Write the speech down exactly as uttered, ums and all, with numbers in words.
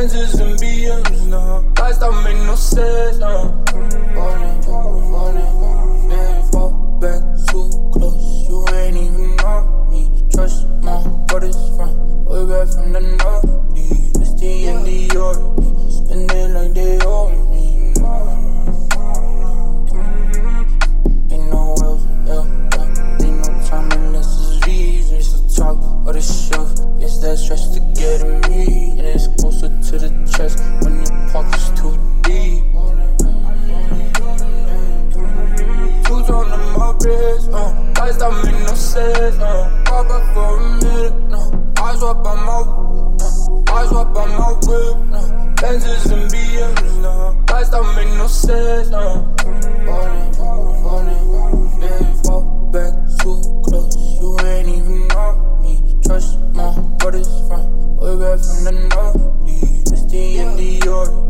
Benzes and B Ms now. Lights don't make no sense now. Falling, falling, yeah, fall back too close. You ain't even know me. Trust my brother's from way back from the north. Misty and Dior, spending like they owe me. Ain't no else, yeah, ain't no time unless it's V's. It's the talk or the shelf. It's that stretch to get at me, and it's closer to the chest when your pocket's too deep. Two tone on my wrist, uh, lights don't make no sense, uh. Pop up for a minute, no. Eyes up on my, uh, eyes up on my whip, no. Benzes and B Ms, no. Lights don't make no sense, no. Falling, falling, yeah, fall back too close. You ain't even know me. Trust my brother's from way back from the north. Misty and Dior.